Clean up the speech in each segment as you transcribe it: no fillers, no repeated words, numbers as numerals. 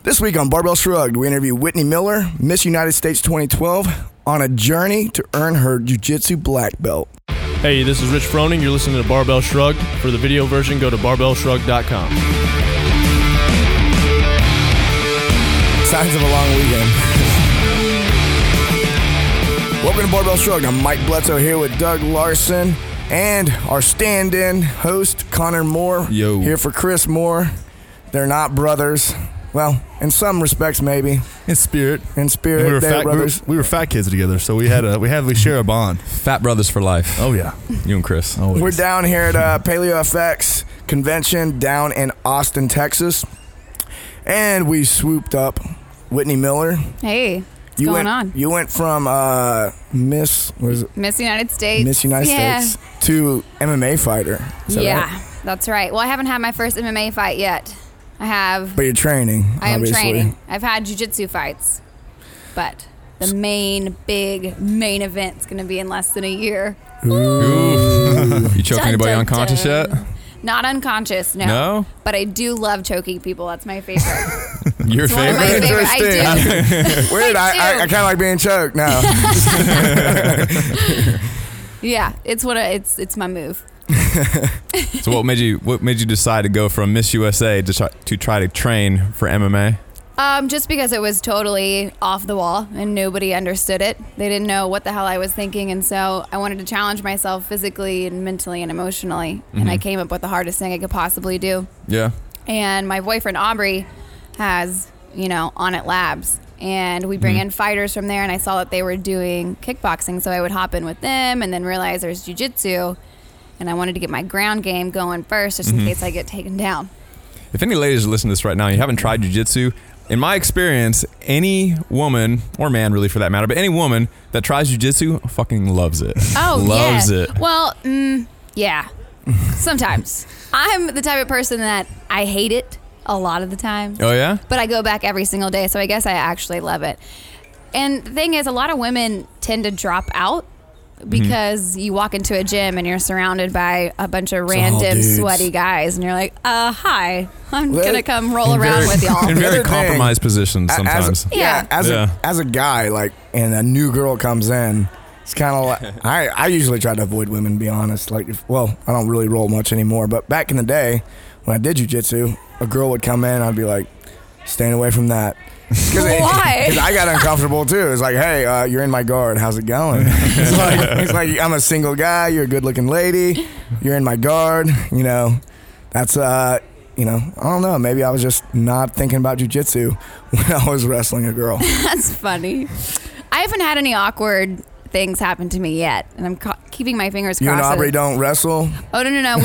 This week on Barbell Shrugged, we interview Whitney Miller, Miss United States 2012, on a journey to earn her jiu-jitsu black belt. Hey, this is Rich Froning. You're listening to Barbell Shrugged. For the video version, go to barbellshrugged.com. Signs of a long weekend. Welcome to Barbell Shrugged. I'm Mike Bledsoe here with Doug Larson and our stand-in host, Connor Moore. Yo. Here for Chris Moore. They're not brothers. Well, in some respects, maybe. In spirit. In spirit, we were they're brothers. We were fat kids together, so we share a bond. Fat brothers for life. Oh yeah, You and Chris. always. We're down here at Paleo FX convention down in Austin, Texas, and we swooped up Whitney Miller. Hey, what's going on? You went from Miss United States. Miss United States to MMA fighter. Is that Yeah, right? that's right. Well, I haven't had my first MMA fight yet. I have. But you're training. I am obviously. training. I've had jiu-jitsu fights, but the main event's going to be in less than a year. Ooh. You choking anybody Dun, dun, unconscious dun. yet? Not unconscious, no. No? But I do love choking people. That's my favorite. Your It's one of my favorite? favorite. I do. Weird. I do. kind of like being choked now. Yeah, it's my move. So what made you decide to go from Miss USA to try to train for MMA? Just because it was totally off the wall and nobody understood it. They didn't know what the hell I was thinking, and so I wanted to challenge myself physically and mentally and emotionally. And I came up with the hardest thing I could possibly do. Yeah. And my boyfriend Aubrey has, On It Labs, and we bring in fighters from there. And I saw that they were doing kickboxing, so I would hop in with them, and then realize there's jiu-jitsu. And I wanted to get my ground game going first, just in case I get taken down. If any ladies are listening to this right now, and you haven't tried jiu-jitsu, in my experience, any woman, or man really for that matter, but any woman that tries jiu-jitsu fucking loves it. Oh, loves yeah. it. Well, yeah. Sometimes. I'm the type of person that I hate it a lot of the time. Oh, yeah? But I go back every single day, so I guess I actually love it. And the thing is, a lot of women tend to drop out because you walk into a gym and you're surrounded by a bunch of random dudes. sweaty guys, and you're like, hi, I'm Well, going to come roll around with y'all. In very other thing, compromised positions sometimes. As a guy, like, and a new girl comes in, it's kind of like I usually try to avoid women, to be honest. Like, I don't really roll much anymore. But back in the day, when I did jiu-jitsu, a girl would come in, I'd be like, staying away from that. Why? Because I got uncomfortable too. It's like, hey, you're in my guard. How's it going? It's like I'm a single guy. You're a good-looking lady. You're in my guard. That's I don't know. Maybe I was just not thinking about jiu-jitsu when I was wrestling a girl. That's funny. I haven't had any awkward things happen to me yet, and I'm keeping my fingers crossed. You and Aubrey don't wrestle? Oh, no.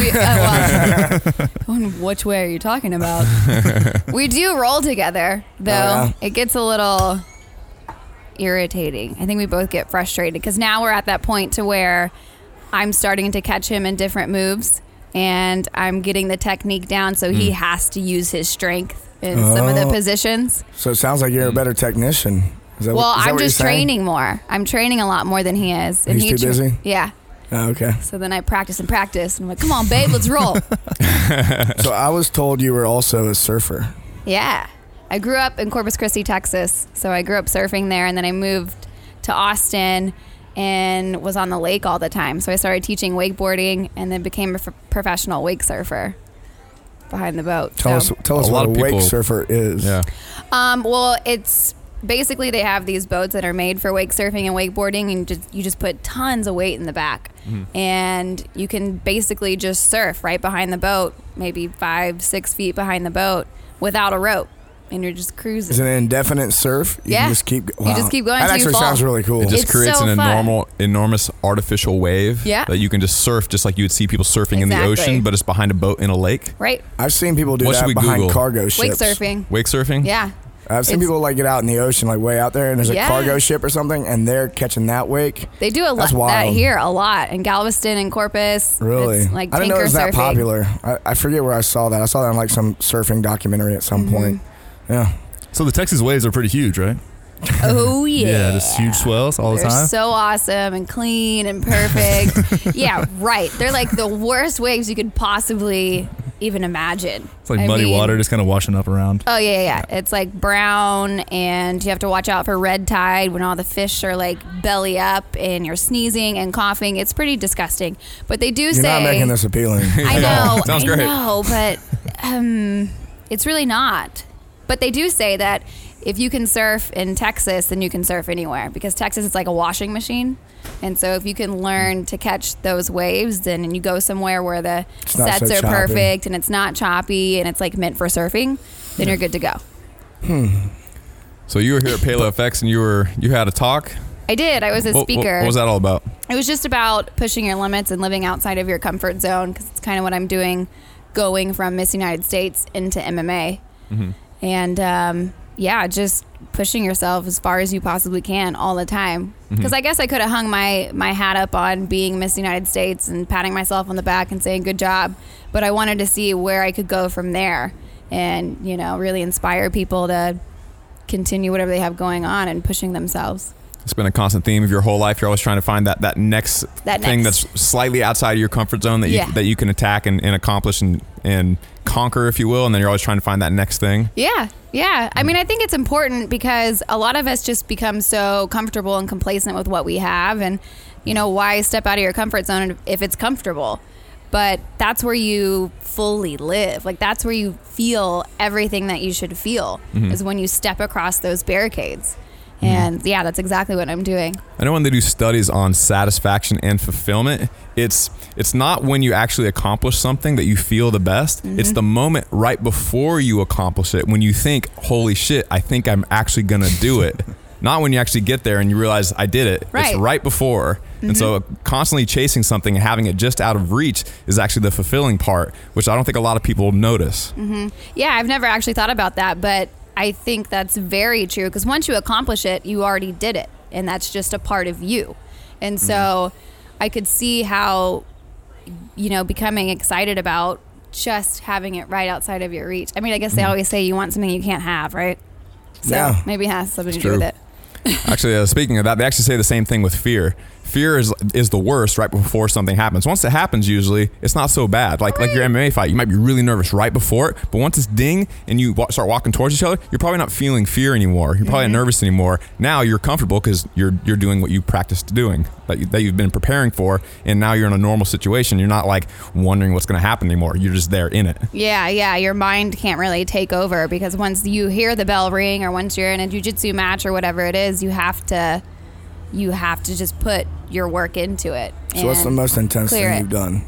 Which way are you talking about? We do roll together, though. Oh, yeah? It gets a little irritating. I think we both get frustrated because now we're at that point to where I'm starting to catch him in different moves, and I'm getting the technique down, so he has to use his strength in some of the positions. So it sounds like you're a better technician. Well, I'm just training more. I'm training a lot more than he is. And He's too busy? Yeah. Oh, okay. So then I practice, and I'm like, come on, babe, let's roll. So I was told you were also a surfer. Yeah. I grew up in Corpus Christi, Texas. So I grew up surfing there, and then I moved to Austin and was on the lake all the time. So I started teaching wakeboarding and then became a professional wake surfer behind the boat. Tell us what a wake surfer is. Yeah. Well, it's basically they have these boats that are made for wake surfing and wakeboarding, and you just put tons of weight in the back, and you can basically just surf right behind the boat, maybe 5-6 feet behind the boat without a rope, and you're just cruising. Is it an indefinite surf? You can just keep You just keep going That till you actually fall. sounds really cool. It just It's creates so an fun. enormous artificial wave that you can just surf just like you would see people surfing in the Exactly. ocean, but it's behind a boat in a lake. Right. I've seen people do What should that we behind Google? cargo ships. Wake surfing. Wake surfing? Yeah. I've seen It's- people like get out in the ocean, like way out there, and there's a Yeah. cargo ship or something, and they're catching that wake. They do That's that wild. here a lot in Galveston and Corpus. Really? It's like I didn't know tanker it was that surfing. popular. I forget where I saw that. I saw that on like some surfing documentary at some point. Yeah. So the Texas waves are pretty huge, right? Oh yeah. Yeah, just huge swells all the They're time. so awesome and clean and perfect. Yeah, right. They're like the worst waves you could possibly even imagine. It's like I muddy mean- water just kind of washing up around. Oh yeah. It's like brown, and you have to watch out for red tide when all the fish are like belly up and you're sneezing and coughing. It's pretty disgusting. But they do You're say not making this appealing. I know, Sounds I great. know, but it's really not. But they do say that if you can surf in Texas, then you can surf anywhere, because Texas is like a washing machine. And so if you can learn to catch those waves, then and you go somewhere where the It's not sets so are choppy. perfect and it's not choppy and it's like meant for surfing, then you're good to go. So you were here at Palo FX and you had a talk. I did. I was a speaker. What was that all about? It was just about pushing your limits and living outside of your comfort zone, because it's kind of what I'm doing, going from Miss United States into MMA. And just pushing yourself as far as you possibly can all the time. Because I guess I could have hung my hat up on being Miss United States and patting myself on the back and saying good job, but I wanted to see where I could go from there and, really inspire people to continue whatever they have going on and pushing themselves. It's been a constant theme of your whole life. You're always trying to find that next thing that's slightly outside of your comfort zone that you can attack and accomplish and conquer, if you will. And then you're always trying to find that next thing. Yeah. I mean, I think it's important because a lot of us just become so comfortable and complacent with what we have. And, why step out of your comfort zone if it's comfortable? But that's where you fully live. Like, that's where you feel everything that you should feel, is when you step across those barricades. And that's exactly what I'm doing. I know when they do studies on satisfaction and fulfillment, it's not when you actually accomplish something that you feel the best. It's the moment right before you accomplish it when you think, holy shit, I think I'm actually going to do it. Not when you actually get there and you realize I did it. Right. It's right before. And so constantly chasing something and having it just out of reach is actually the fulfilling part, which I don't think a lot of people notice. Yeah, I've never actually thought about that, but I think that's very true, because once you accomplish it, you already did it, and that's just a part of you. And so I could see how, becoming excited about just having it right outside of your reach. I mean, I guess they always say you want something you can't have, right? So Yeah. maybe it has something to true. do with it. Actually, speaking of that, they actually say the same thing with fear. Fear is the worst right before something happens. Once it happens, usually it's not so bad. Like your MMA fight, you might be really nervous right before it, but once it's ding and you start walking towards each other, you're probably not feeling fear anymore. You're probably not nervous anymore. Now you're comfortable because you're doing what you practiced doing, that you've been preparing for, and now you're in a normal situation. You're not like wondering what's going to happen anymore. You're just there in it. Yeah, your mind can't really take over, because once you hear the bell ring or once you're in a jiu-jitsu match or whatever it is, you have to just put your work into it. So what's the most intense clear thing it. you've done?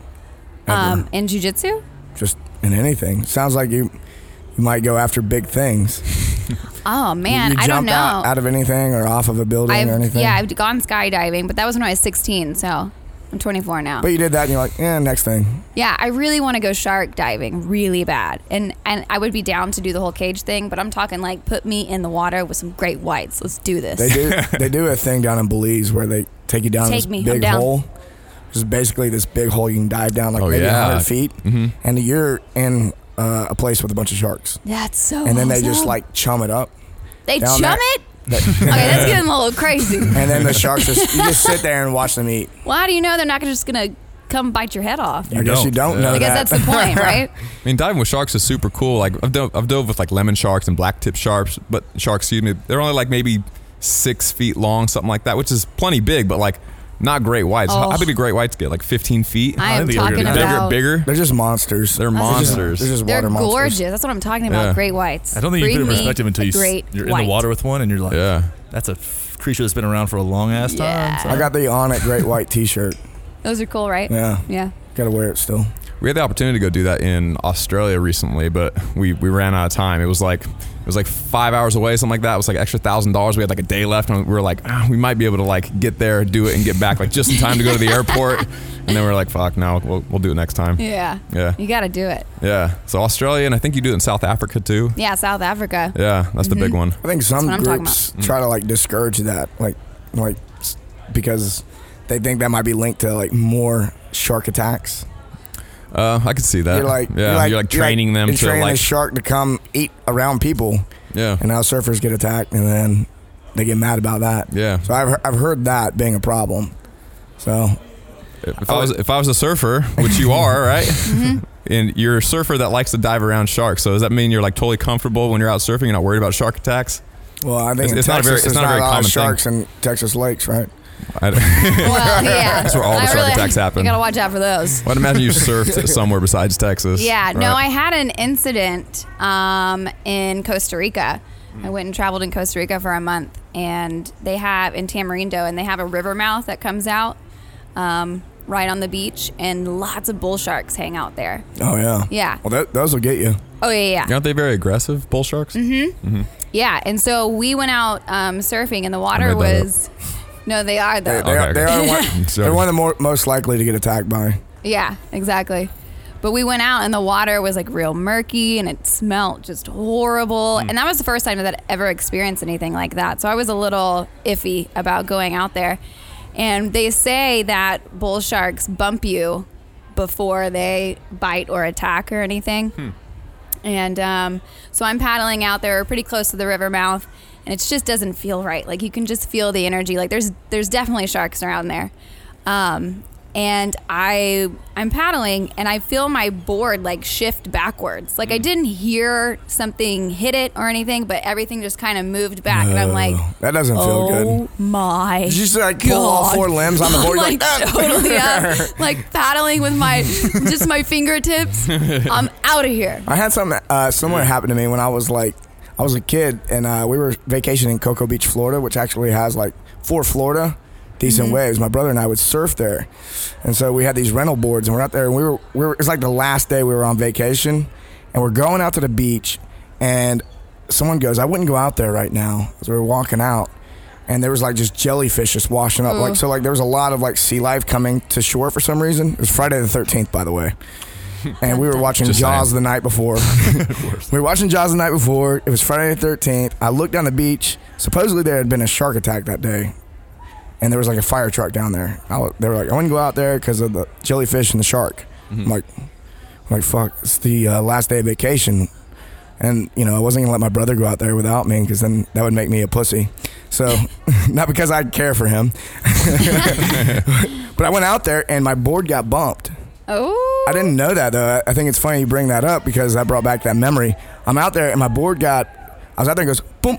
Ever? In jiu-jitsu? Just in anything. Sounds like you might go after big things. Oh man, you I don't jump know. out of anything or off of a building or anything? Yeah, I've gone skydiving, but that was when I was 16, so I'm 24 now. But you did that and you're like, next thing. Yeah, I really want to go shark diving really bad. And I would be down to do the whole cage thing, but I'm talking like put me in the water with some great whites. Let's do this. They do a thing down in Belize where they take you down Take this me, I'm big down. hole. Just basically this big hole you can dive down like maybe 100 feet. And you're in a place with a bunch of sharks. That's so And then they just awesome. like chum it up. They down chum there. it? Okay, that's getting a little crazy. And then the sharks you just sit there and watch them eat. Well, how do you know they're not just going to come bite your head off? I guess you don't know I guess that. that's the point, right? I mean, diving with sharks is super cool. Like I've dove with like lemon sharks and black tip sharks, excuse me, they're only like maybe 6 feet long, something like that, which is plenty big, but like not great whites. Oh. How big do great whites get? Like 15 feet? I am think they're talking gonna They get about. bigger. They're just monsters. They're monsters. They're just They're water monsters. gorgeous. That's what I'm talking about. Yeah. Great whites. I don't think you put it in Bring me perspective until a great you're in white. the water with one and you're like, Yeah. that's a creature that's been around for a long ass time. Yeah. So- I got the On It Great White t-shirt. Those are cool, right? Yeah. Yeah. Gotta wear it still. We had the opportunity to go do that in Australia recently, but we ran out of time. It was like 5 hours away, something like that. It was like extra $1,000. We had like a day left, and we were like, we might be able to like get there, do it, and get back like just in time to go to the airport. And then we were like, fuck, no, we'll do it next time. Yeah. Yeah. You got to do it. Yeah. So Australia, and I think you do it in South Africa too. Yeah, South Africa. Yeah, that's the big one. I think some That's what I'm groups try to like discourage that, like because they think that might be linked to like more shark attacks. I could see that. You're like training them you're to training like a shark to come eat around people, yeah. and now surfers get attacked, and then they get mad about that. Yeah. So I've heard that being a problem. So If I was a surfer, which you are, right? and you're a surfer that likes to dive around sharks. So does that mean you're like totally comfortable when you're out surfing? You're not worried about shark attacks? Well, I think It's in not a very- Texas, it's not a there's very a lot common of sharks in Texas lakes, right? Well, yeah. That's where all the shark attacks happen. You gotta watch out for those. I'd imagine you surfed somewhere besides Texas. Yeah, no, right? I had an incident in Costa Rica. I went and traveled in Costa Rica for a month, and they have in Tamarindo, and they have a river mouth that comes out right on the beach, and lots of bull sharks hang out there. Oh yeah. Yeah. Well, those will get you. Oh yeah. Aren't they very aggressive, bull sharks? Mm-hmm. Yeah, and so we went out surfing, and the water made that was. No, they are though. They are one, Sorry. they're one of the most likely to get attacked by. Yeah, exactly. But we went out and the water was like real murky and it smelled just horrible. And that was the first time that I'd ever experienced anything like that. So I was a little iffy about going out there. And they say that bull sharks bump you before they bite or attack or anything. And so I'm paddling out there, we're pretty close to the river mouth, and it just doesn't feel right. Like you can just feel the energy. Like there's definitely sharks around there. And I'm paddling and I feel my board like shift backwards. Like I didn't hear something hit it or anything, but everything just kind of moved back. And I'm like, that doesn't feel good. oh my Did you just like pull all God. 4 limbs on the board? like totally up, like paddling with my just my fingertips. I'm out of here. I had something similar happen to me when I was a kid, and we were vacationing in Cocoa Beach, Florida, which actually has like for Florida decent waves. My brother and I would surf there, and so we had these rental boards, and we're out there, and we were it's like the last day we were on vacation, and we're going out to the beach, and someone goes, "I wouldn't go out there right now," as we were walking out. And there was like just jellyfish just washing up. Like, so like there was a lot of like sea life coming to shore for some reason. It was Friday the 13th, by the way. And we were watching Just Jaws saying. the night before. We were watching Jaws the night before. It was Friday the 13th. I looked down the beach. Supposedly there had been a shark attack that day. And there was like a fire truck down there. They were like, I wouldn't go out there because of the jellyfish and the shark. I'm like, fuck, it's the last day of vacation. And, you know, I wasn't going to let my brother go out there without me because then that would make me a pussy. So, not because I care for him. But I went out there and my board got bumped. Oh. I didn't know that, though. I think it's funny you bring that up because that brought back that memory. I'm out there and my board I was out there and it goes, boom.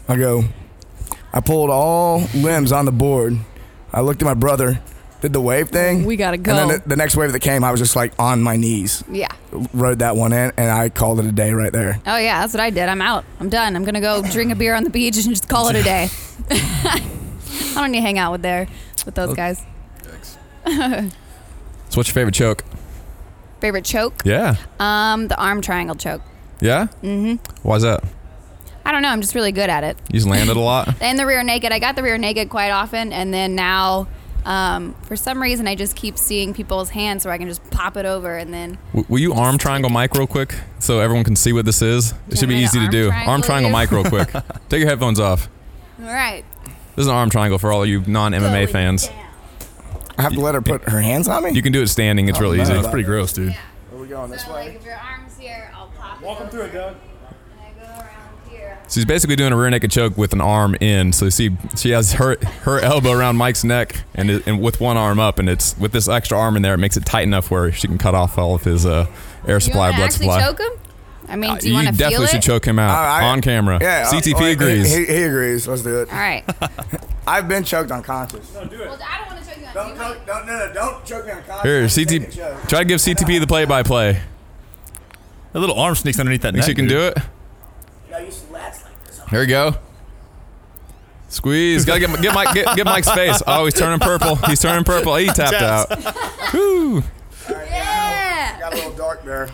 I pulled all limbs on the board. I looked at my brother, did the wave thing. We gotta go. And then the next wave that came, I was just like on my knees. Yeah. Rode that one in, and I called it a day right there. Oh yeah, that's what I did. I'm out. I'm done. I'm gonna go drink a beer on the beach and just call it a day. I don't need to hang out with those guys. So what's your favorite choke? Favorite choke? Yeah. The arm triangle choke. Yeah? Why's that? I don't know. I'm just really good at it. You just landed a lot? And the rear naked. I got the rear naked quite often, and then now, for some reason, I just keep seeing people's hands, so I can just pop it over, and then. Will you arm triangle mic real quick so everyone can see what this is? It should be want me to easy to arm do. triangle Arm triangle you? mic real quick. Take your headphones off. All right. This is an arm triangle for all you non-MMA Going fans. down. I have to let her put her hands on me? You can do it standing. It's real no. easy. That's pretty gross, dude. Are we going this So, way? like, if your arm's here, I'll pop it. Walk them through it, Doug. And I go around here. So she's basically doing a rear naked choke with an arm in. So see, she has her elbow around Mike's neck and with one arm up, and it's with this extra arm in there, it makes it tight enough where she can cut off all of his air You supply, want to blood actually supply. choke him? I mean, do you want to feel definitely it? should choke him out on camera. Yeah. CTP agrees. He agrees. Let's do it. All right. I've been choked unconscious. Well, I don't want to choke you on Don't choke me unconscious. Here, Take a CTP. choke. Try to give CTP the play-by-play. That little arm sneaks underneath that Think neck. she can do it? I used to lats like this. Here we go. Squeeze. Gotta get Mike's face. Oh, he's turning purple. He's turning purple. He tapped out. Woo. Yeah. Got a little dark there.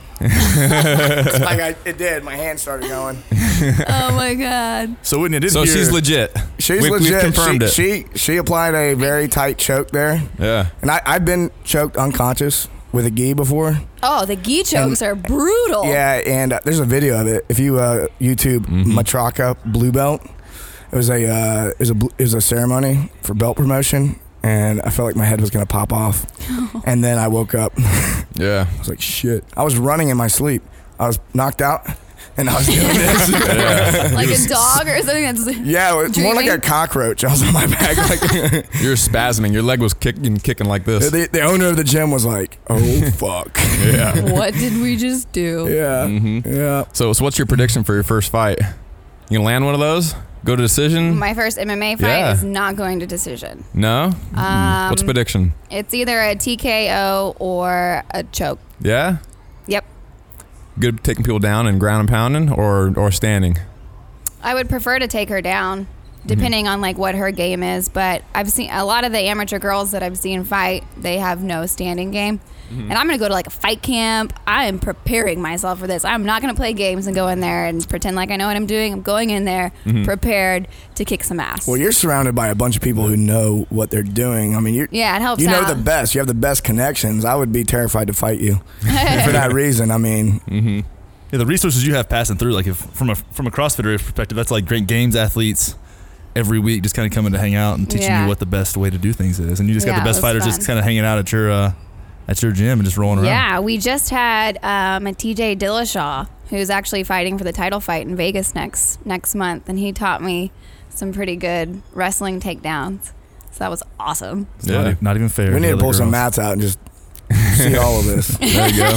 It did. My hand started going. Oh my God. So Whitney, I did So hear, she's legit. She's We've legit. confirmed it. She applied a very tight choke there. Yeah. And I've been choked unconscious with a gi before. Oh, the gi chokes are brutal. Yeah, and there's a video of it. If you YouTube Matraca Blue Belt, it was a ceremony for belt promotion, and I felt like my head was gonna pop off. And then I woke up. I Yeah. was like, shit. I was running in my sleep. I was knocked out, and I was doing this. Like a dog or something that's Yeah, it's more like a dreaming? cockroach. I was on my back. Like You're spasming. Your leg was kicking like this. the owner of the gym was like, "Oh fuck." Yeah. What did we just do? Yeah. Mm-hmm. Yeah. So what's your prediction for your first fight? You gonna land one of those? Go to decision? My first MMA fight Yeah. is not going to decision. No? What's the prediction? It's either a TKO or a choke. Yeah? Yep. Good at taking people down and ground and pounding or standing? I would prefer to take her down, depending on like what her game is. But I've seen a lot of the amateur girls that I've seen fight, they have no standing game. And I'm going to go to like a fight camp. I am preparing myself for this. I'm not going to play games and go in there and pretend like I know what I'm doing. I'm going in there prepared to kick some ass. Well, you're surrounded by a bunch of people who know what they're doing. I mean, Yeah, it helps You know out. the best. You have the best connections. I would be terrified to fight you for that reason. I mean, Yeah, the resources you have passing through, like if from a CrossFitter perspective, that's like great games athletes every week just kind of coming to hang out and teaching Yeah. you what the best way to do things is. And you just got Yeah, the best it was fighters fun. just kind of hanging out at your gym and just rolling around. Yeah, we just had a TJ Dillashaw who's actually fighting for the title fight in Vegas next month, and he taught me some pretty good wrestling takedowns. So that was awesome. It's Yeah. not even fair. we need to other pull some girls. mats out and just see all of this. There you go.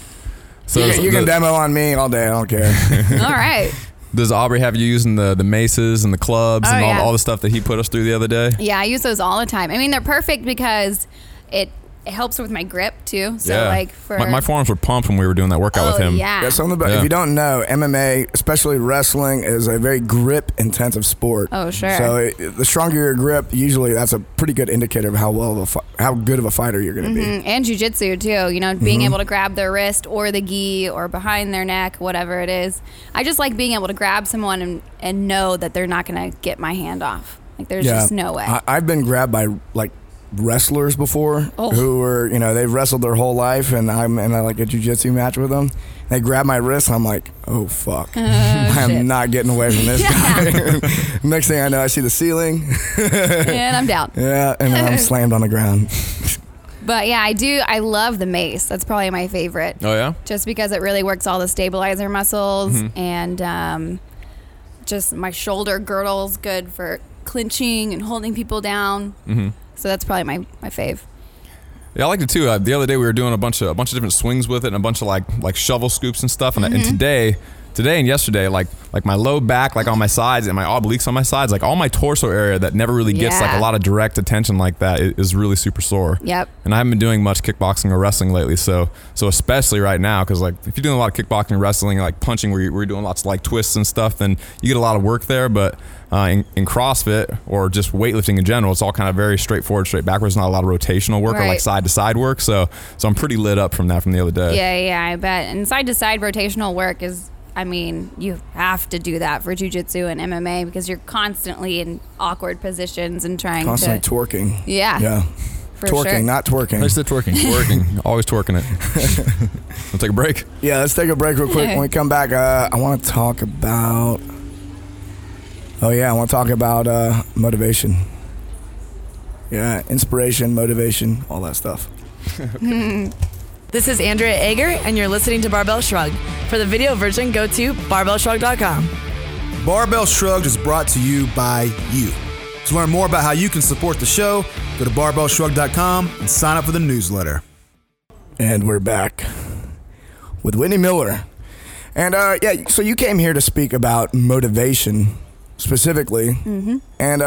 So You can demo on me all day. I don't care. All right. does Aubrey have you using the maces and the clubs Oh, and yeah. all the stuff that he put us through the other day? Yeah, I use those all the time. I mean, they're perfect because it helps with my grip too. So like for my forearms were pumped when we were doing that workout with him. Yeah. Yeah, something about Yeah. if you don't know, MMA, especially wrestling, is a very grip-intensive sport. Oh, sure. So the stronger your grip, usually that's a pretty good indicator of how good of a fighter you're going to be. And jiu-jitsu too, you know, being able to grab their wrist or the gi or behind their neck, whatever it is. I just like being able to grab someone and know that they're not going to get my hand off. Like there's just no way. I've been grabbed by like wrestlers before Oh. who were, they've wrestled their whole life, and I'm in like a jiu-jitsu match with them. They grab my wrist, and I'm like, oh fuck, I'm shit. not getting away from this guy. Next thing I know, I see the ceiling. And I'm down. Yeah, and then I'm slammed on the ground. But yeah, I love the mace. That's probably my favorite. Oh yeah. Just because it really works all the stabilizer muscles and just my shoulder girdle's good for clinching and holding people down. So that's probably my fave. Yeah, I liked it too. The other day we were doing a bunch of different swings with it and a bunch of like shovel scoops and stuff. And, and today and yesterday, like my low back, like on my sides and my obliques on my sides, like all my torso area that never really gets like Yeah. a lot of direct attention like that is really super sore. Yep. And I haven't been doing much kickboxing or wrestling lately, so especially right now, because like if you're doing a lot of kickboxing, wrestling, like punching, where you're doing lots of like twists and stuff, then you get a lot of work there. But in CrossFit or just weightlifting in general, it's all kind of very straightforward, straight backwards, not a lot of rotational work or like Right. side to side work. So I'm pretty lit up from that from the other day. Yeah, I bet. And side to side rotational work is, I mean, you have to do that for jiu-jitsu and MMA because you're constantly in awkward positions and trying Constantly to twerking. Yeah. For Twerking, sure. not twerking. Nice to twerking. Working, always twerking it. We'll take a break. Yeah, let's take a break real quick. When we come back, I want to talk about. Motivation. Yeah, inspiration, motivation, all that stuff. This is Andrea Ager, and you're listening to Barbell Shrugged. For the video version, go to barbellshrug.com. Barbell Shrugged is brought to you by you. To learn more about how you can support the show, go to barbellshrug.com and sign up for the newsletter. And we're back with Whitney Miller. And so you came here to speak about motivation specifically. Mm-hmm. And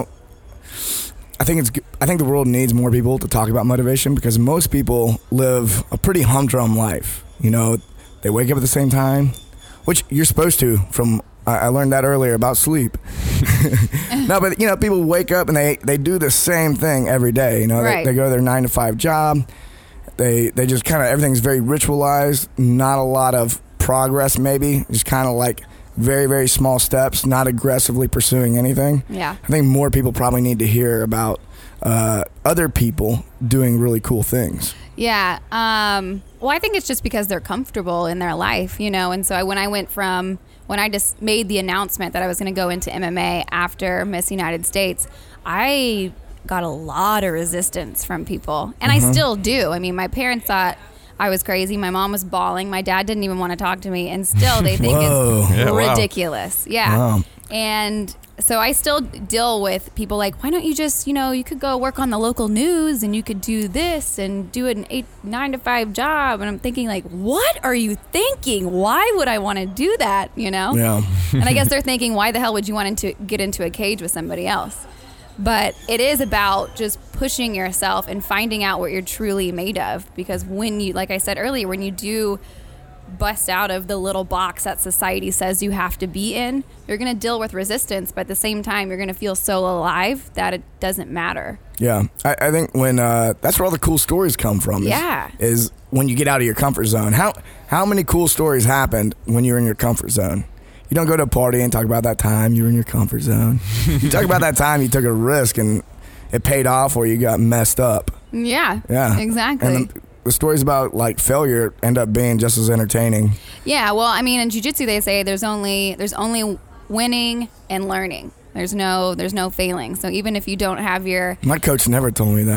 I think the world needs more people to talk about motivation because most people live a pretty humdrum life. They wake up at the same time, which you're supposed to. I learned that earlier about sleep. No, but people wake up and they do the same thing every day. Right. They go to their 9-to-5 job. They just kind of, everything's very ritualized. Not a lot of progress, maybe. Just kind of like very, very small steps, not aggressively pursuing anything. Yeah. I think more people probably need to hear about other people doing really cool things. Yeah. Well, I think it's just because they're comfortable in their life, and so when I just made the announcement that I was going to go into MMA after Miss United States, I got a lot of resistance from people, and I still do. I mean, my parents thought I was crazy. My mom was bawling. My dad didn't even want to talk to me, and still they think Whoa. it's Yeah, wow. ridiculous. Yeah. Wow. And so I still deal with people like, why don't you just, you could go work on the local news and you could do this and do an 9 to 5 job. And I'm thinking like, what are you thinking? Why would I want to do that? Yeah. And I guess they're thinking, why the hell would you want to get into a cage with somebody else? But it is about just pushing yourself and finding out what you're truly made of. Because when you, like I said earlier, when you do bust out of the little box that society says you have to be in, you're going to deal with resistance, but at the same time you're going to feel so alive that it doesn't matter. Yeah, I think when that's where all the cool stories come from. Is when you get out of your comfort zone. How many cool stories happened when you're in your comfort zone? You don't go to a party and talk about that time you were in your comfort zone. You talk about that time you took a risk and it paid off, or you got messed up. Yeah, exactly. And the stories about like failure end up being just as entertaining. Yeah, well, I mean, in jiu-jitsu they say there's only winning and learning. There's no failing. So even if you don't have your... My coach never told me that.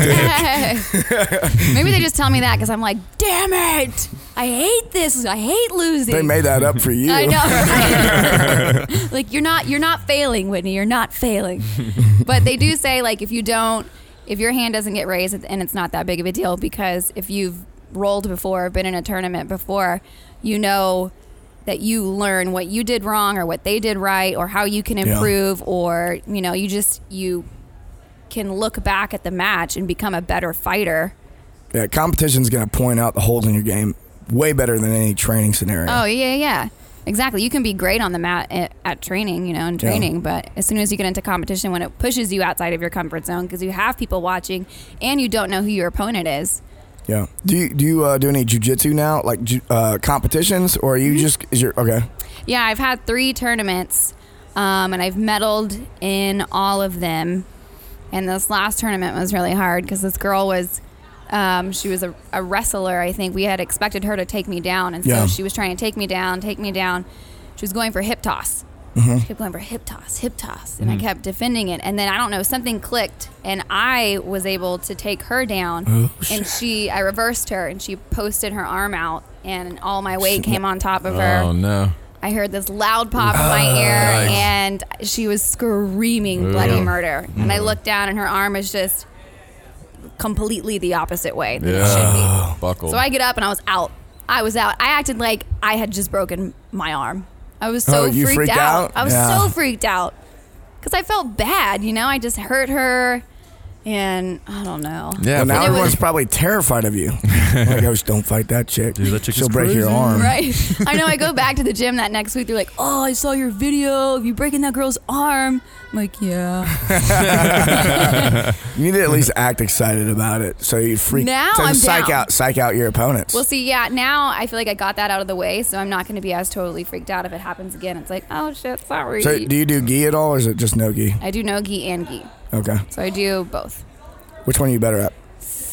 What a dick. Maybe they just tell me that because I'm like, damn it, I hate this. I hate losing. They made that up for you. I know, right? Like you're not failing, Whitney. You're not failing. But they do say like if your hand doesn't get raised, and it's not that big of a deal, because if you've rolled before, been in a tournament before, you know that you learn what you did wrong or what they did right or how you can improve, or you can look back at the match and become a better fighter. Yeah, competition's going to point out the holes in your game way better than any training scenario. Oh, yeah. Exactly. You can be great on the mat at training, in training, but as soon as you get into competition, when it pushes you outside of your comfort zone, because you have people watching and you don't know who your opponent is. Yeah. Do you do any jiu-jitsu now, like competitions, or are you just okay? Yeah, I've had 3 tournaments, and I've medaled in all of them. And this last tournament was really hard because this girl was, she was a wrestler. I think we had expected her to take me down, and so she was trying to take me down. She was going for hip toss. Mm-hmm. She kept going for hip toss, and I kept defending it. And then I don't know, something clicked, and I was able to take her down. And I reversed her, and she posted her arm out, and all my weight came on top of her. Oh no! I heard this loud pop in my ear, and she was screaming bloody murder. And I looked down, and her arm is just completely the opposite way than it should be. Buckled. So I get up, and I was out. I acted like I had just broken my arm. I was so freaked out. I was so freaked out because I felt bad. I just hurt her, and I don't know. Yeah, well, now everyone's probably terrified of you. Like, oh, don't fight that chick. Dude, that chick She'll is break your crazy. arm. Right. I know. I go back to the gym that next week. They're like, "Oh, I saw your video of you breaking that girl's arm." I'm like, "Yeah." You need to at least act excited about it, so you freak. Now so I'm psych out your opponents. Well, see, now I feel like I got that out of the way, so I'm not going to be as totally freaked out if it happens again. It's like, oh shit, sorry. So do you do gi at all, or is it just no gi? I do no gi and gi. Okay. So I do both. Which one are you better at?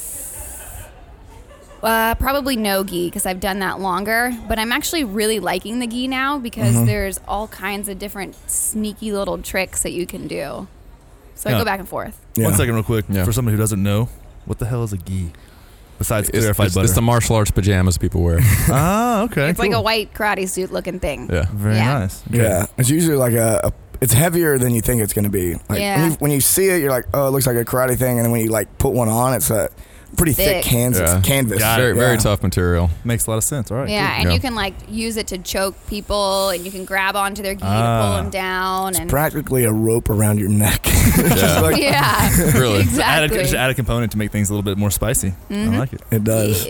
Probably no gi because I've done that longer, but I'm actually really liking the gi now because there's all kinds of different sneaky little tricks that you can do. So I go back and forth. Yeah. 1 second real quick. Yeah. For somebody who doesn't know, what the hell is a gi? Besides clarified butter. It's the martial arts pajamas people wear. Ah, okay. It's like a white karate suit looking thing. Yeah. Very Yeah. nice. Okay. Yeah, it's usually like it's heavier than you think it's going to be. Like when you see it, you're like, oh, it looks like a karate thing, and then when you like put one on, it's a pretty thick canvas. Got it. Very, very tough material. Makes a lot of sense. All right. Yeah, cool. and you can like use it to choke people, and you can grab onto their gi to pull them down. And Practically a rope around your neck. Just like, yeah, Really. exactly. Just add a component to make things a little bit more spicy. I like it. it does. Yeah.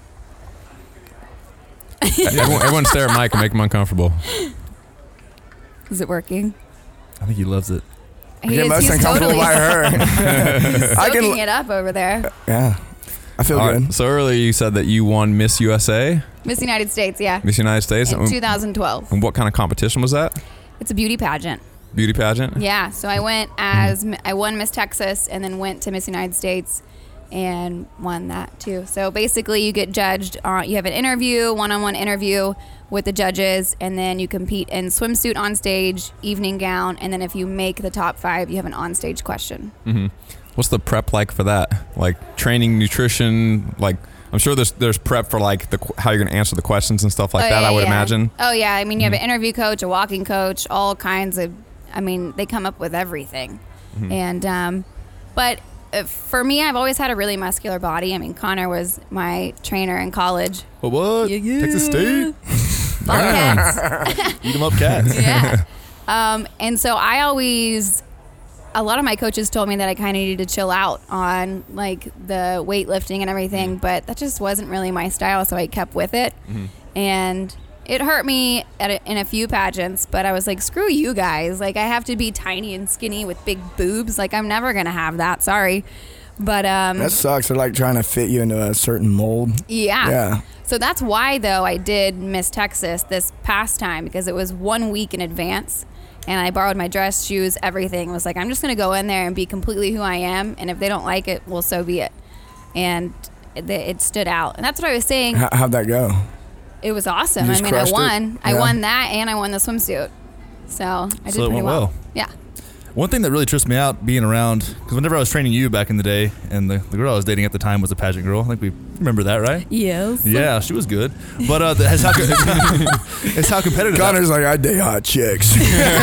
Everyone stare at Mike and make him uncomfortable. Is it working? I think he loves it. I get most uncomfortable by her. He's I soaking can. it up over there. Yeah, I feel All good. right, so earlier you said that you won Miss USA, Miss United States, yeah. Miss United States. In 2012. And what kind of competition was that? It's a beauty pageant. Beauty pageant? Yeah, so I won Miss Texas and then went to Miss United States and won that too. So basically you get judged, you have an interview, one-on-one interview with the judges, and then you compete in swimsuit on stage, evening gown, and then if you make the top 5, you have an on-stage question. Mm-hmm. What's the prep like for that? Like training, nutrition, like I'm sure there's prep for like how you're going to answer the questions and stuff like that. Yeah, I would yeah. imagine. Oh yeah, I mean you have an interview coach, a walking coach, all kinds of. I mean they come up with everything, and but for me, I've always had a really muscular body. I mean Connor was my trainer in college. What? Yeah. Texas State? Bobcats. Eat 'em up, cats. Yeah. And so a lot of my coaches told me that I kind of needed to chill out on like the weightlifting and everything, but that just wasn't really my style. So I kept with it, and it hurt me in a few pageants. But I was like, screw you guys! Like I have to be tiny and skinny with big boobs. Like I'm never gonna have that. Sorry, but That sucks. They're like trying to fit you into a certain mold. Yeah. So that's why though I did Miss Texas this past time, because it was 1 week in advance. And I borrowed my dress, shoes, everything. I was like, I'm just going to go in there and be completely who I am. And if they don't like it, well, so be it. And it stood out. And that's what I was saying. How'd that go? It was awesome. You I just mean, I crushed it? won. I Yeah. won that, and I won the swimsuit. So I did So it pretty went well. well. Yeah. One thing that really tripped me out being around, because whenever I was training you back in the day, and the girl I was dating at the time was a pageant girl. I think we remember that, right? Yes. Yeah, she was good. But it's how competitive. Connor's like, I date hot chicks.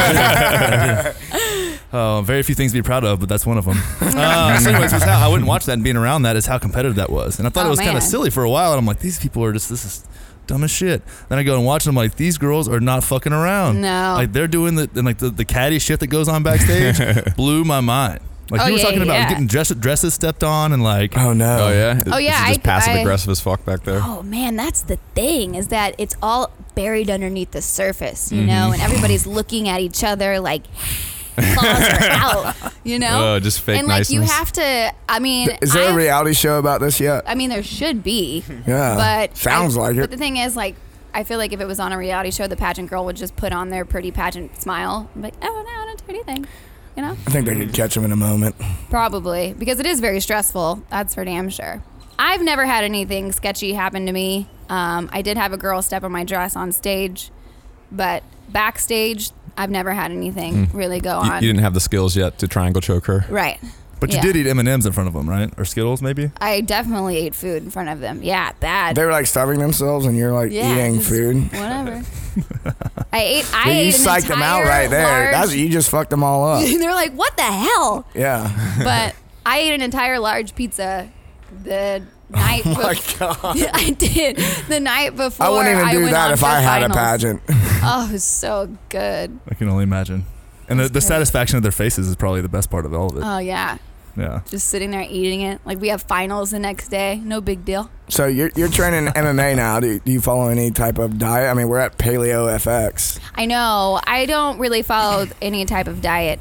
Very few things to be proud of, but that's one of them. So anyways, I wouldn't watch that, and being around that is how competitive that was. And I thought it was kind man. of silly for a while, and I'm like, these people are this is dumb as shit. Then I go and watch them, like, these girls are not fucking around. No. Like, they're doing the caddy shit that goes on backstage blew my mind. Like, you were talking about getting dresses stepped on and like... Oh, no. Oh yeah. Oh, yeah, This is just passive I- aggressive as fuck back there. Oh man, that's the thing, is that it's all buried underneath the surface, you know, and everybody's looking at each other like claws are out, you know. Oh, just fake and like you niceness. have to. I mean, Is there a reality show about this yet? I mean, there should be. Yeah. But Sounds like it. But the thing is, like, I feel like if it was on a reality show, the pageant girl would just put on their pretty pageant smile, and be like, oh no, I don't do anything, you know. I think they could catch him in a moment. Probably, because it is very stressful. That's for damn sure. I've never had anything sketchy happen to me. I did have a girl step on my dress on stage, but backstage, I've never had anything really go You on. didn't have the skills yet to triangle choke her. Right. But you Yeah. did eat M&Ms in front of them, right? Or Skittles, maybe? I definitely ate food in front of them. Yeah, bad. They were like starving themselves, and you're like Yeah, eating just food. Whatever. I ate. Yeah, I you ate an psyched them out entire right there. large- You just fucked them all up. They're like, "What the hell?" Yeah. But I ate an entire large pizza the night. Oh my God! I did the night before. I wouldn't even do went that on if for I had a finals. pageant. Oh, it was so good. I can only imagine. And the satisfaction of their faces is probably the best part of all of it. Oh yeah, Yeah. just sitting there eating it. Like we have finals the next day. No big deal. So you're training MMA now. Do you follow any type of diet? I mean, we're at Paleo FX. I know. I don't really follow any type of diet.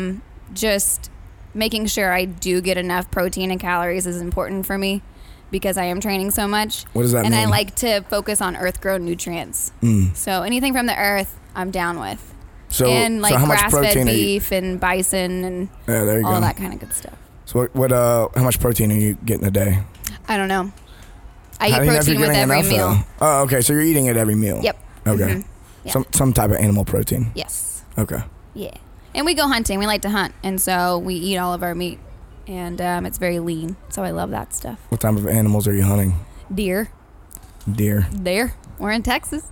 Just making sure I do get enough protein and calories is important for me because I am training so much. What does that and mean? I like to focus on earth-grown nutrients. So anything from the earth, I'm down with. So, and like so how much grass-fed protein are you? beef and bison and Yeah, there you all go. that kind of good stuff. So how much protein are you getting a day? I don't know. I How do eat you know if protein you're with getting every enough, meal. though? Oh, okay. So you're eating it every meal. Yep. Okay. Mhm. Yeah. Some type of animal protein. Yes. Okay. Yeah. And we go hunting. We like to hunt, and so we eat all of our meat, and it's very lean. So I love that stuff. What type of animals are you hunting? Deer. Deer. There. We're in Texas.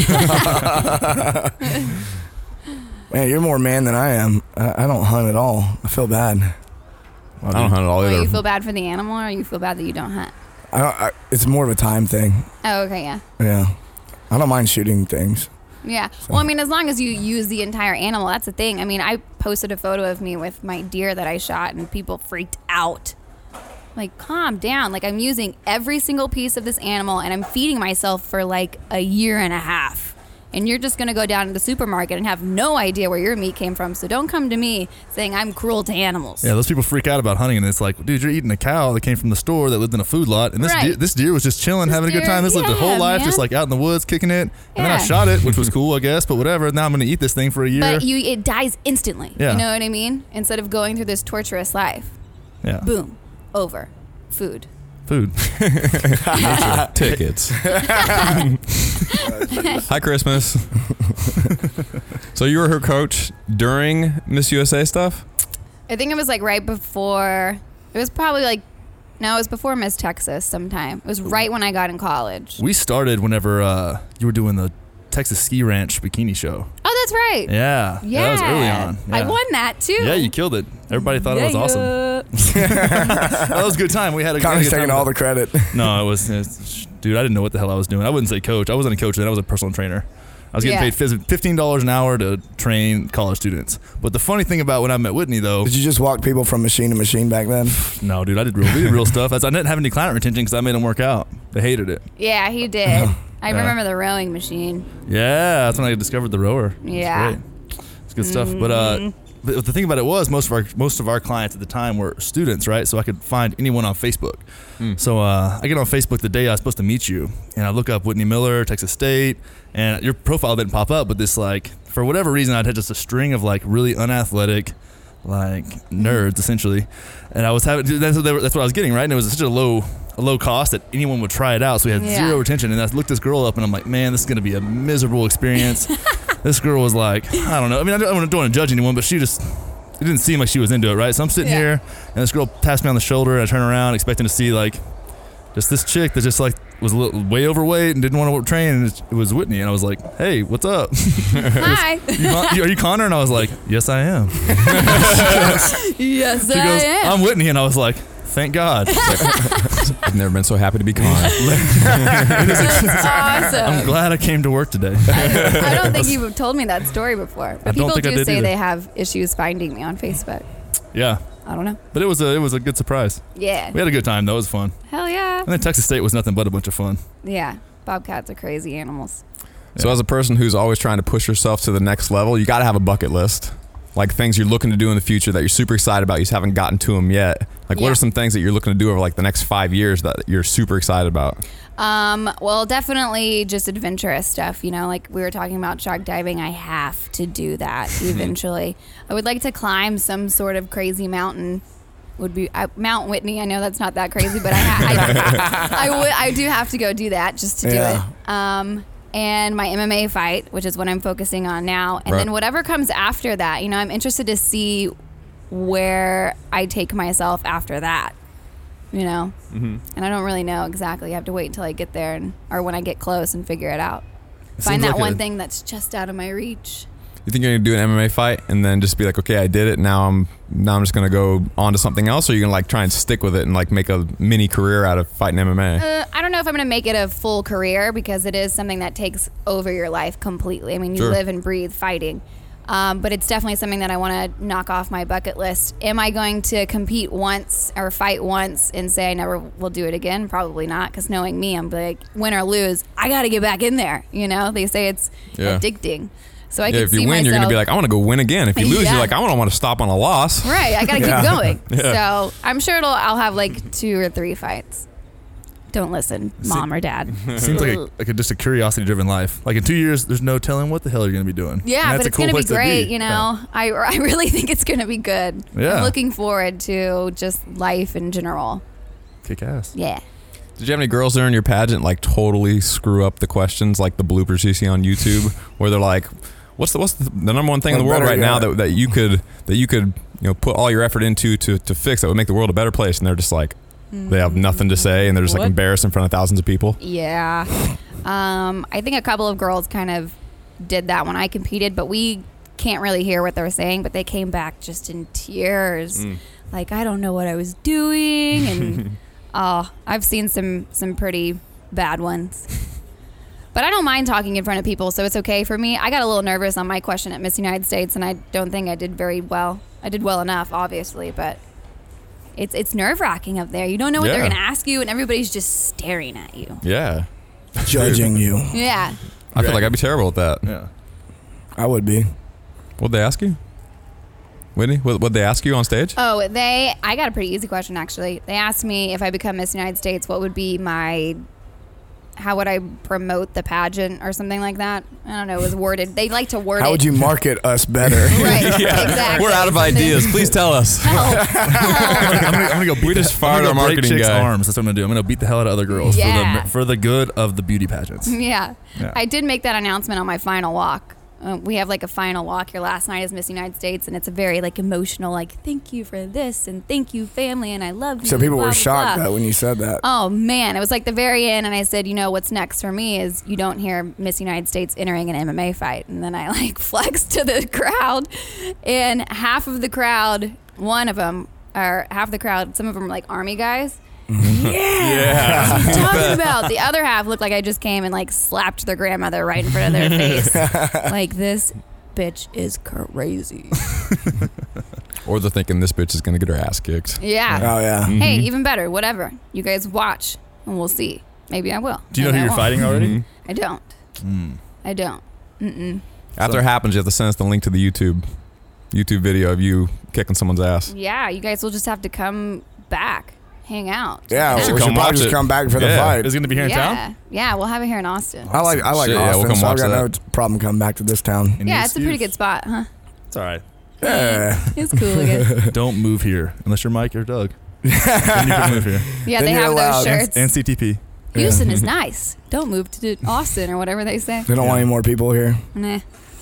Man, you're more man than I am. I don't hunt at all. I feel bad. I don't hunt at all Or either. you feel bad for the animal, or you feel bad that you don't hunt? It's more of a time thing. Oh, okay, yeah. Yeah. I don't mind shooting things. Yeah. Well, I mean, as long as you use the entire animal, that's the thing. I mean, I posted a photo of me with my deer that I shot, and people freaked out. Like, calm down. Like, I'm using every single piece of this animal, and I'm feeding myself for like a year and a half. And you're just going to go down to the supermarket and have no idea where your meat came from. So don't come to me saying I'm cruel to animals. Yeah, those people freak out about hunting, and it's like, dude, you're eating a cow that came from the store that lived in a food lot, and Right. this deer was just chilling, having a good time. This lived their whole yeah, life man. just like out in the woods, kicking it. And then I Yeah. shot it, which was cool, I guess, but whatever. Now I'm going to eat this thing for a year. But it dies instantly. Yeah. You know what I mean? Instead of going through this torturous life. yeah, Boom. Over. Food. food. Tickets. Hi, Christmas. So you were her coach during Miss USA stuff? I think it was like right before. It was probably like No, it was before Miss Texas sometime. It was right when I got in college. We started whenever you were doing the Texas Ski Ranch bikini show. Oh, that's right. Yeah. Yeah. That was early on. I Yeah. won that too. Yeah, you killed it. Everybody thought it was awesome. That was a good time. We had a Connor's good time taking all the with credit. it. No, dude, I didn't know what the hell I was doing. I wouldn't say coach. I wasn't a coach then. I was a personal trainer. I was getting paid $15 an hour to train college students. But the funny thing about when I met Whitney, though, Did you just walk people from machine to machine back then? no, dude, we did real stuff. I didn't have any client retention because I made them work out. They hated it. Yeah, he did. I remember the rowing machine. Yeah, that's when I discovered the rower. Yeah. It's great. It's good stuff. But the thing about it was most of our clients at the time were students, right? So I could find anyone on Facebook. So I get on Facebook the day I was supposed to meet you, and I look up Whitney Miller, Texas State, and your profile didn't pop up, but this, like, for whatever reason, I'd had just a string of like really unathletic, like, nerds essentially, and I was having that's what I was getting, right? And it was such a low cost that anyone would try it out, so we had zero retention. And I looked this girl up, and I'm like, man, this is gonna be a miserable experience. This girl was like, I don't know. I mean, I don't want to judge anyone, but it didn't seem like she was into it, right? So I'm sitting here, and this girl taps me on the shoulder, and I turn around expecting to see like just this chick that just like was a little way overweight and didn't want to train, and it was Whitney. And I was like, hey, what's up? Hi. Are you Connor? And I was like, yes, I am. Yes, She goes, I'm Whitney. And I was like, thank God. I've never been so happy to be Connor. Awesome. I'm glad I came to work today. I don't think you've told me that story before. But I don't people think I do did say either. they have issues finding me on Facebook. Yeah. I don't know. But it was a good surprise. Yeah. We had a good time, though. It was fun. Hell yeah. And then Texas State was nothing but a bunch of fun. Yeah. Bobcats are crazy animals. So as a person who's always trying to push yourself to the next level, you got to have a bucket list. Like things you're looking to do in the future that you're super excited about. You just haven't gotten to them yet. Like what are some things that you're looking to do over like the next 5 years that you're super excited about? Well, definitely just adventurous stuff. You know, like we were talking about shark diving. I have to do that eventually. I would like to climb some sort of crazy mountain. Would be Mount Whitney. I know that's not that crazy, but I do have to go do that just to do it. And my MMA fight, which is what I'm focusing on now. And then whatever comes after that, you know, I'm interested to see where I take myself after that, you know? And I don't really know exactly. I have to wait until I get there or when I get close and figure it out. Find that one thing that's just out of my reach. You think you're gonna do an MMA fight and then just be like, okay, I did it. Now I'm just gonna go on to something else, or you're gonna like try and stick with it and like make a mini career out of fighting MMA? I don't know if I'm gonna make it a full career because it is something that takes over your life completely. I mean, you live and breathe fighting. But it's definitely something that I want to knock off my bucket list. Am I going to compete once or fight once and say I never will do it again? Probably not, because knowing me, I'm like, win or lose, I got to get back in there. You know, they say it's addicting. So I can if see you win, you're gonna be like, I want to go win again. If you lose, you're like, I don't want to stop on a loss. Right, I gotta keep going. So I'm sure I'll have like 2 or 3 fights. Don't listen, mom or dad. Seems like just a curiosity-driven life. Like in 2 years, there's no telling what the hell you're gonna be doing. Yeah, but it's gonna be great. You know, I really think it's gonna be good. Yeah. I'm looking forward to just life in general. Kick ass. Yeah. Did you have any girls there in your pageant like totally screw up the questions, like the bloopers you see on YouTube, where they're like, What's the number one thing in the world right now that you could put all your effort into to fix that would make the world a better place? And they're just like, they have nothing to say, and they're just like embarrassed in front of thousands of people. Yeah. I think a couple of girls kind of did that when I competed, but we can't really hear what they're saying, but they came back just in tears. Like, I don't know what I was doing. And I've seen some pretty bad ones. But I don't mind talking in front of people, so it's okay for me. I got a little nervous on my question at Miss United States, and I don't think I did very well. I did well enough, obviously, but it's nerve-wracking up there. You don't know what they're going to ask you, and everybody's just staring at you. Yeah. Judging you. Yeah. I feel like I'd be terrible at that. Yeah. I would be. What'd they ask you? Whitney, what'd they ask you on stage? Oh, I got a pretty easy question, actually. They asked me if I become Miss United States, what would be how would I promote the pageant or something like that? I don't know. It was worded. They like to word it. How would you market us better? Right. Exactly. We're out of ideas. Please tell us. I'm gonna go. We just fired our marketing chicks' guy. arms. That's what I'm gonna do. I'm gonna beat the hell out of other girls Yeah. for the good of the beauty pageants. Yeah. Yeah. I did make that announcement on my final walk. we have like a final walk here. Last night is Miss United States, and it's a very like emotional, like thank you for this and thank you family and I love you. So people blah, were blah, shocked blah. though when you said that. Oh man, it was like the very end, and I said, you know what's next for me is you don't hear Miss United States entering an MMA fight, and then I like flexed to the crowd, and half of the crowd, some of them were like army guys. Yeah. That's what I'm talking about. The other half looked like I just came and like slapped their grandmother right in front of their face. Like, this bitch is crazy. Or they're thinking this bitch is gonna get her ass kicked. Yeah. Oh yeah. Hey, even better. Whatever. You guys watch, and we'll see. Maybe I will. Do you know Maybe who I you're won't. fighting already? I don't. I don't. After it happens, you have to send us the link to the YouTube video of you kicking someone's ass. Yeah, you guys will just have to come back, hang out. Yeah, we should should come probably watch just it. come back for the Yeah. fight. Is it going to be here in town? Yeah, we'll have it here in Austin. I like Shit, Austin, yeah, we'll come so I watch got no that. problem coming back to this town. Any Yeah, it's a pretty excuse? good spot, huh? It's all right. Yeah. It's cool again. Don't move here unless you're Mike or Doug. Then you can move here. Yeah, Then they you're have allowed. those shirts. And CTP. Houston is nice. Don't move to Austin or whatever they say. They don't want any more people here. Nah.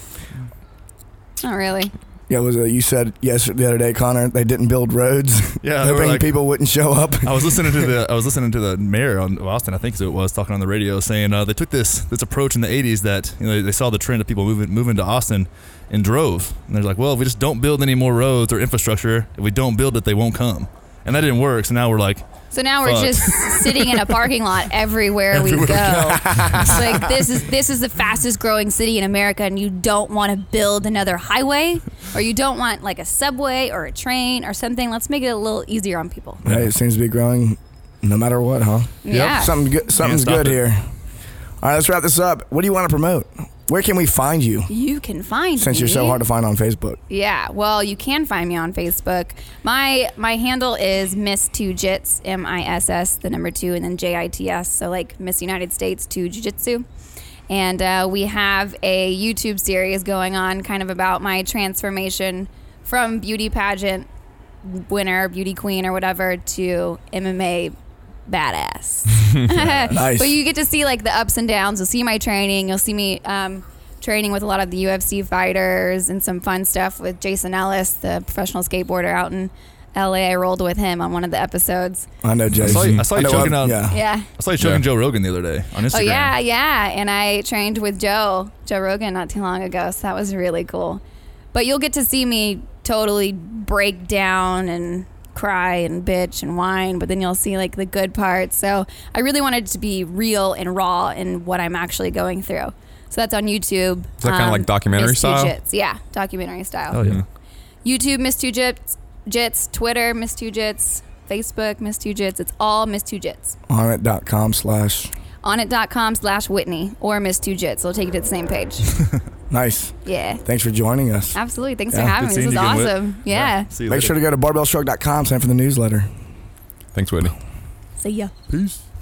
Not really. Yeah, you said the other day, Connor, they didn't build roads. Yeah, they were hoping like- people wouldn't show up. I was listening to the mayor of Austin, I think so it was, talking on the radio, saying they took this approach in the 80s that they saw the trend of people moving to Austin and drove. And they're like, well, if we just don't build any more roads or infrastructure, if we don't build it, they won't come. And that didn't work. So now we're like, So now we're Fuck. just sitting in a parking lot everywhere we go. It's like this is the fastest growing city in America, and you don't want to build another highway, or you don't want like a subway or a train or something. Let's make it a little easier on people. Hey, it seems to be growing no matter what, huh? Yeah. Something's stop good it. here. All right, let's wrap this up. What do you want to promote? Where can we find you? You can find Since me. you're so hard to find on Facebook. Yeah, well, you can find me on Facebook. My handle is Miss 2 Jits, MISS, the number 2, and then JITS. So like Miss United States 2 Jiu-Jitsu. And we have a YouTube series going on kind of about my transformation from beauty pageant winner, beauty queen or whatever, to MMA badass. Nice. But you get to see like the ups and downs. You'll see my training. You'll see me training with a lot of the UFC fighters and some fun stuff with Jason Ellis, the professional skateboarder out in LA. I rolled with him on one of the episodes. I know Jason. I saw you know choking him. out- Yeah. Yeah. I saw you choking Joe Rogan the other day on Instagram. Oh yeah. And I trained with Joe Rogan not too long ago, so that was really cool. But you'll get to see me totally break down and cry and bitch and whine, but then you'll see like the good parts. So I really wanted to be real and raw in what I'm actually going through. So that's on YouTube. Is that kinda like documentary Miss style? 2 Jits. Yeah, documentary style. Oh yeah. YouTube Miss 2 Jits, Twitter Miss 2 Jits, Facebook Miss 2 Jits. It's all Miss 2 Jits. Onit.com/ Onit.com/Whitney or Miss 2 Jits. It'll take you to the same page. Nice. Yeah. Thanks for joining us. Absolutely. Thanks Yeah, for having good me. This seeing was you again, awesome. Yeah. See you Make later. sure to go to barbellshrug.com, sign up for the newsletter. Thanks, Whitney. See ya. Peace.